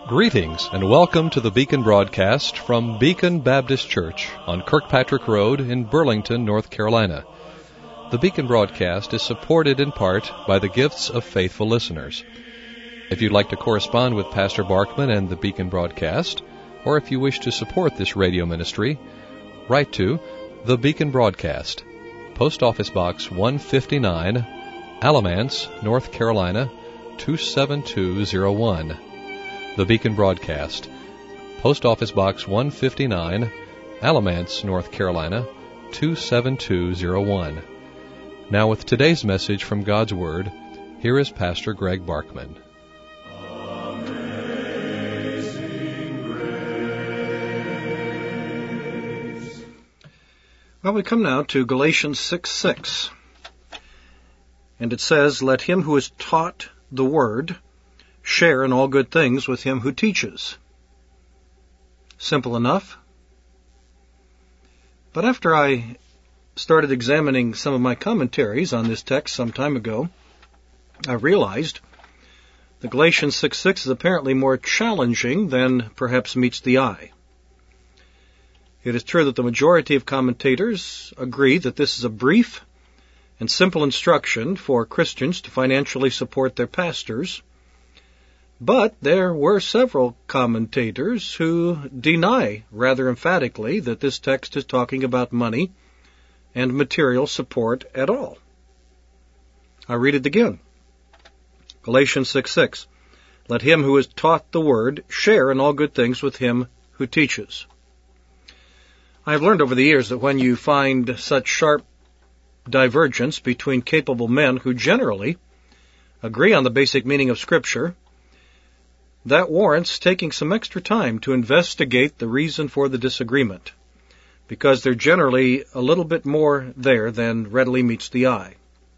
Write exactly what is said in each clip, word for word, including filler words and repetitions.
Greetings and welcome to the Beacon broadcast from Beacon Baptist Church on Kirkpatrick Road in Burlington, North Carolina. The Beacon broadcast is supported in part by the gifts of faithful listeners. If you'd like to correspond with Pastor Barkman and the Beacon broadcast, or if you wish to support this radio ministry, write to The Beacon Broadcast, Post Office Box one fifty-nine, Alamance, North Carolina, two seven two zero one. The Beacon Broadcast, Post Office Box one fifty-nine, Alamance, North Carolina, two seven two zero one. Now with today's message from God's Word, here is Pastor Greg Barkman. Well, we come now to Galatians six six. And it says, "Let him who is taught the word share in all good things with him who teaches." Simple enough. But after I started examining some of my commentaries on this text some time ago, I realized that Galatians six six is apparently more challenging than perhaps meets the eye. It is true that the majority of commentators agree that this is a brief and simple instruction for Christians to financially support their pastors. But there were several commentators who deny rather emphatically that this text is talking about money and material support at all. I read it again. Galatians six six. "Let him who is taught the word share in all good things with him who teaches." I have learned over the years that when you find such sharp divergence between capable men who generally agree on the basic meaning of Scripture, that warrants taking some extra time to investigate the reason for the disagreement, because there's generally a little bit more there than readily meets the eye.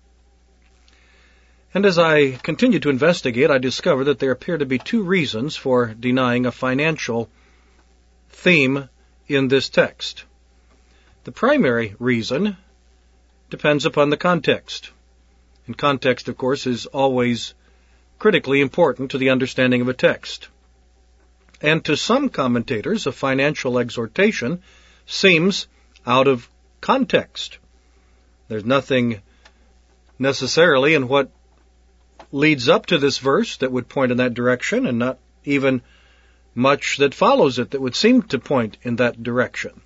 And as I continue to investigate, I discover that there appear to be two reasons for denying a financial theme in this text. The primary reason depends upon the context. And context, of course, is always critically important to the understanding of a text. And to some commentators, a financial exhortation seems out of context. There's nothing necessarily in what leads up to this verse that would point in that direction, and not even much that follows it that would seem to point in that direction.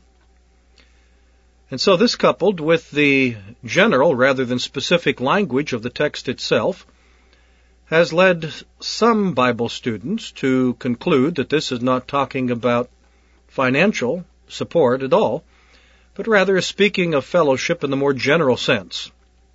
And so this, coupled with the general rather than specific language of the text itself, has led some Bible students to conclude that this is not talking about financial support at all, but rather is speaking of fellowship in the more general sense,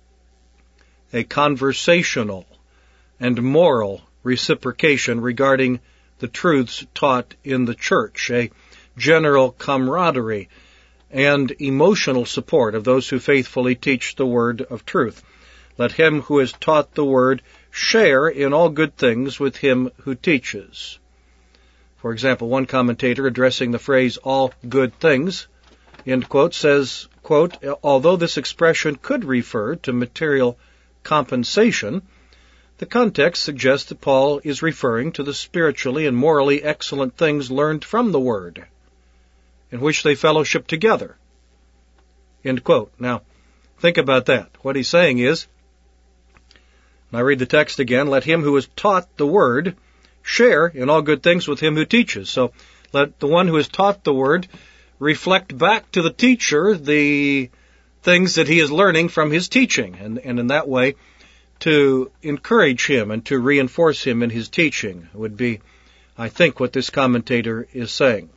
a conversational and moral reciprocation regarding the truths taught in the church, a general camaraderie and emotional support of those who faithfully teach the word of truth. Let him who is taught the word share in all good things with him who teaches. For example, one commentator addressing the phrase all good things, end quote, says, quote, "Although this expression could refer to material compensation, the context suggests that Paul is referring to the spiritually and morally excellent things learned from the word, in which they fellowship together." End quote. Now, think about that. What he's saying is, and I read the text again, "Let him who is taught the word share in all good things with him who teaches." So let the one who is taught the word reflect back to the teacher the things that he is learning from his teaching, and, and in that way to encourage him and to reinforce him in his teaching would be, I think, what this commentator is saying.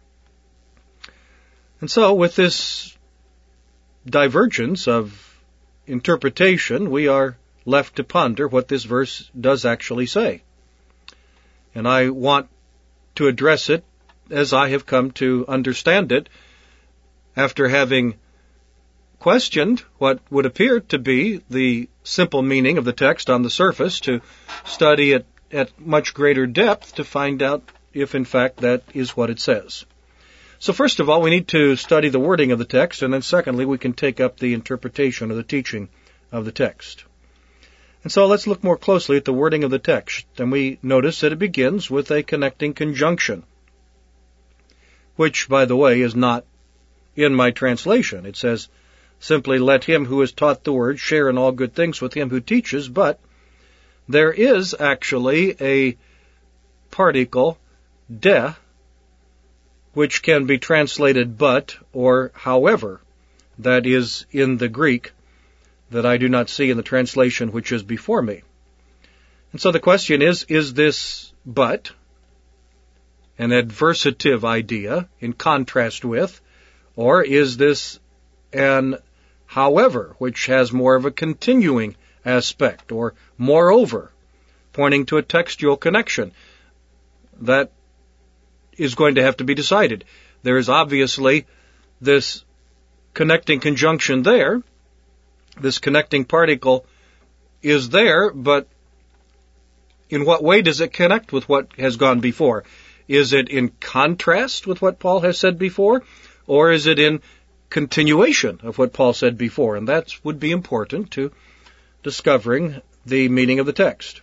And so with this divergence of interpretation, we are left to ponder what this verse does actually say. And I want to address it as I have come to understand it after having questioned what would appear to be the simple meaning of the text on the surface, to study it at much greater depth to find out if in fact that is what it says. So first of all, we need to study the wording of the text, and then secondly, we can take up the interpretation or the teaching of the text. And so let's look more closely at the wording of the text, and we notice that it begins with a connecting conjunction, which, by the way, is not in my translation. It says, simply, let him who is taught the word share in all good things with him who teaches, but there is actually a particle, de, which can be translated but or however. That is in the Greek that I do not see in the translation which is before me. And so the question is, is this but an adversative idea in contrast with, or is this an however, which has more of a continuing aspect, or moreover, pointing to a textual connection? That is going to have to be decided. There is obviously this connecting conjunction there. This connecting particle is there, but in what way does it connect with what has gone before? Is it in contrast with what Paul has said before, or is it in continuation of what Paul said before? And that would be important to discovering the meaning of the text.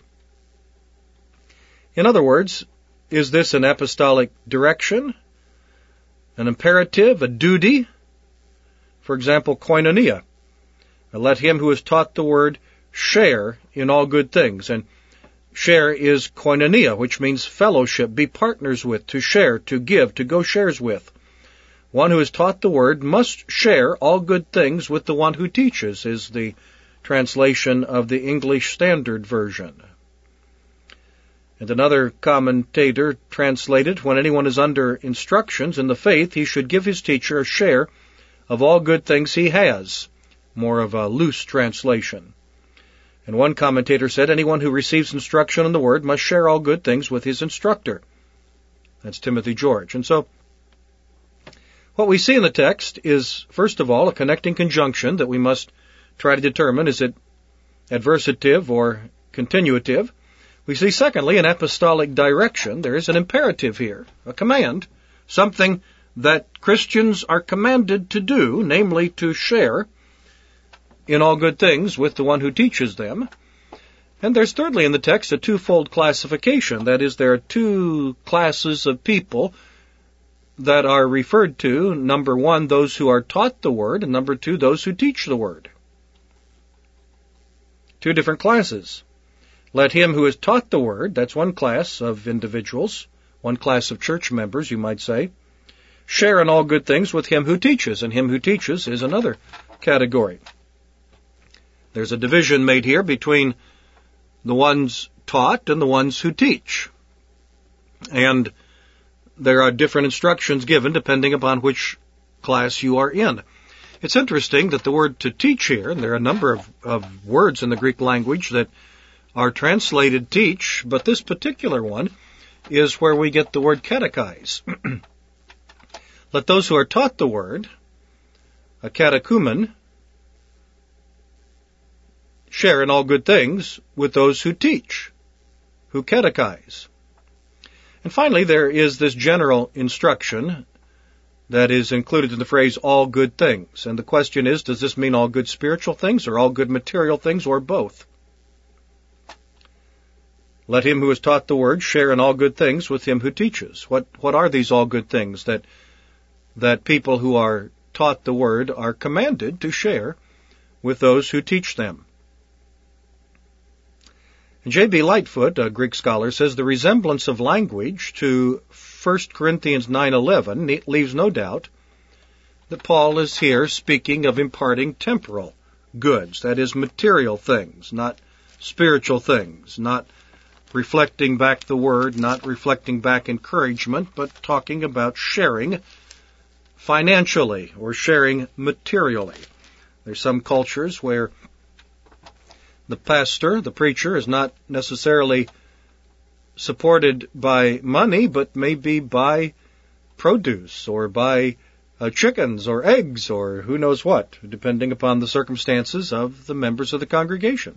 In other words, is this an apostolic direction, an imperative, a duty? For example, koinonia. Let him who is taught the word share in all good things. And share is koinonia, which means fellowship, be partners with, to share, to give, to go shares with. One who is taught the word must share all good things with the one who teaches, is the translation of the English Standard Version. And another commentator translated, when anyone is under instructions in the faith, he should give his teacher a share of all good things he has. More of a loose translation. And one commentator said, anyone who receives instruction in the Word must share all good things with his instructor. That's Timothy George. And so, what we see in the text is, first of all, a connecting conjunction that we must try to determine, is it adversative or continuative? We see, secondly, an apostolic direction. There is an imperative here, a command, something that Christians are commanded to do, namely to share in all good things with the one who teaches them. And there's thirdly in the text a twofold classification. That is, there are two classes of people that are referred to. Number one, those who are taught the word, and number two, those who teach the word. Two different classes. Let him who is taught the word, that's one class of individuals, one class of church members, you might say, share in all good things with him who teaches, and him who teaches is another category. There's a division made here between the ones taught and the ones who teach. And there are different instructions given depending upon which class you are in. It's interesting that the word to teach here, and there are a number of, of words in the Greek language that are translated teach, but this particular one is where we get the word catechize. Let those who are taught the word, a catechumen, share in all good things with those who teach, who catechize. And finally, there is this general instruction that is included in the phrase all good things. And the question is, does this mean all good spiritual things or all good material things or both? Let him who is taught the word share in all good things with him who teaches. What what are these all good things that that people who are taught the word are commanded to share with those who teach them? J B Lightfoot, a Greek scholar, says the resemblance of language to First Corinthians nine eleven leaves no doubt that Paul is here speaking of imparting temporal goods, that is, material things, not spiritual things, not reflecting back the word, not reflecting back encouragement, but talking about sharing financially or sharing materially. There's some cultures where the pastor, the preacher, is not necessarily supported by money, but maybe by produce or by uh, chickens or eggs or who knows what, depending upon the circumstances of the members of the congregation.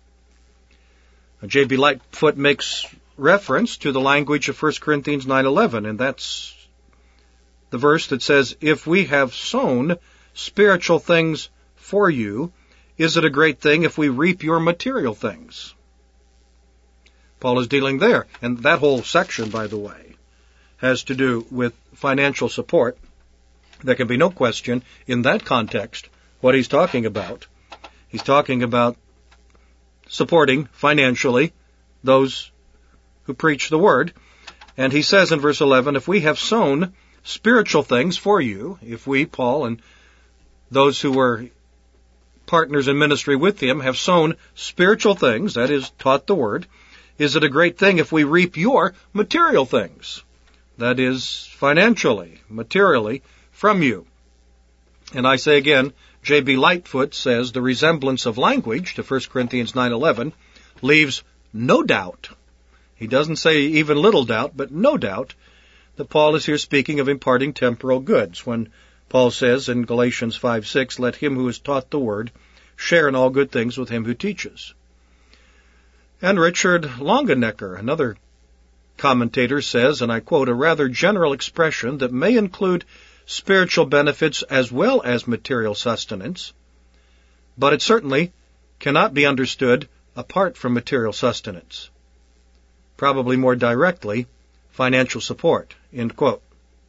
J B Lightfoot makes reference to the language of First Corinthians nine eleven, and that's the verse that says, if we have sown spiritual things for you, is it a great thing if we reap your material things? Paul is dealing there. And that whole section, by the way, has to do with financial support. There can be no question in that context what he's talking about. He's talking about supporting financially those who preach the word. And he says in verse eleven, if we have sown spiritual things for you, if we, Paul, and those who were partners in ministry with him have sown spiritual things, that is, taught the word, is it a great thing if we reap your material things? That is, financially, materially, from you. And I say again, J B Lightfoot says the resemblance of language to First Corinthians nine eleven leaves no doubt. He doesn't say even little doubt, but no doubt that Paul is here speaking of imparting temporal goods when Paul says in Galatians five six, let him who is taught the word share in all good things with him who teaches. And Richard Longenecker, another commentator, says, and I quote, a rather general expression that may include spiritual benefits as well as material sustenance, but it certainly cannot be understood apart from material sustenance. Probably more directly, financial support, end quote.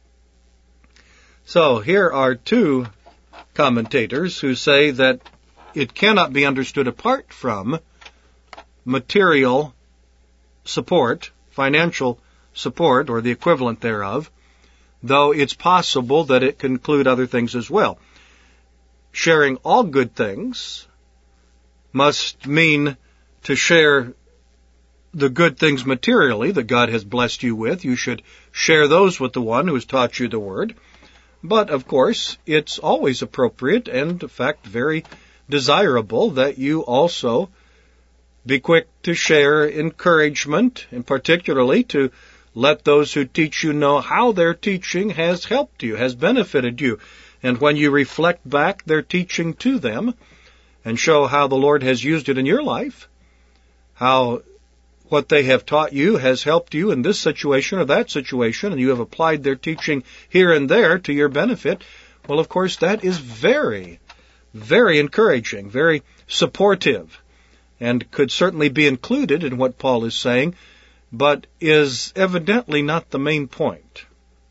So here are two commentators who say that it cannot be understood apart from material support, financial support, or the equivalent thereof, though it's possible that it can include other things as well. Sharing all good things must mean to share the good things materially that God has blessed you with. You should share those with the one who has taught you the word. But, of course, it's always appropriate and, in fact, very desirable that you also be quick to share encouragement, and particularly to let those who teach you know how their teaching has helped you, has benefited you. And when you reflect back their teaching to them and show how the Lord has used it in your life, how what they have taught you has helped you in this situation or that situation, and you have applied their teaching here and there to your benefit, well, of course, that is very, very encouraging, very supportive, and could certainly be included in what Paul is saying, but is evidently not the main point.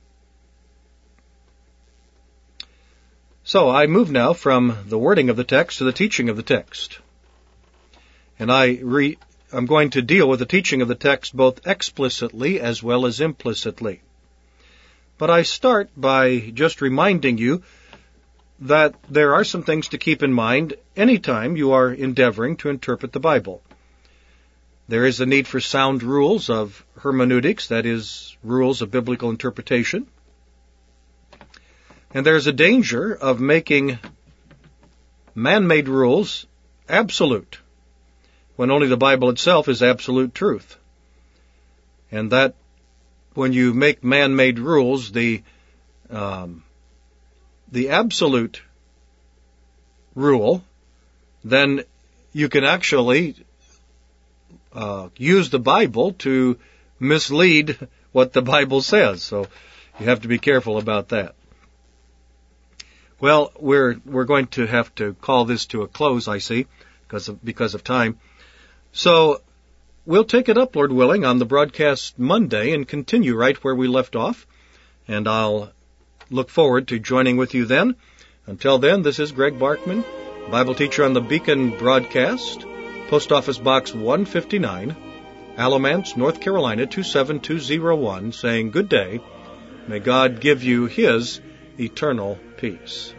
So I move now from the wording of the text to the teaching of the text. And I re, I'm going to deal with the teaching of the text both explicitly as well as implicitly. But I start by just reminding you that there are some things to keep in mind anytime you are endeavoring to interpret the Bible. There is a need for sound rules of hermeneutics, that is, rules of biblical interpretation. And there's a danger of making man-made rules absolute, when only the Bible itself is absolute truth. And that when you make man-made rules, the um, the absolute rule, then you can actually uh, use the Bible to mislead what the Bible says. So you have to be careful about that. Well, we're we're going to have to call this to a close, I see, because of because of time. So we'll take it up, Lord willing, on the broadcast Monday and continue right where we left off. And I'll look forward to joining with you then. Until then, this is Greg Barkman, Bible teacher on the Beacon Broadcast, Post Office Box one fifty-nine, Alamance, North Carolina two seven two zero one, saying good day. May God give you His eternal peace.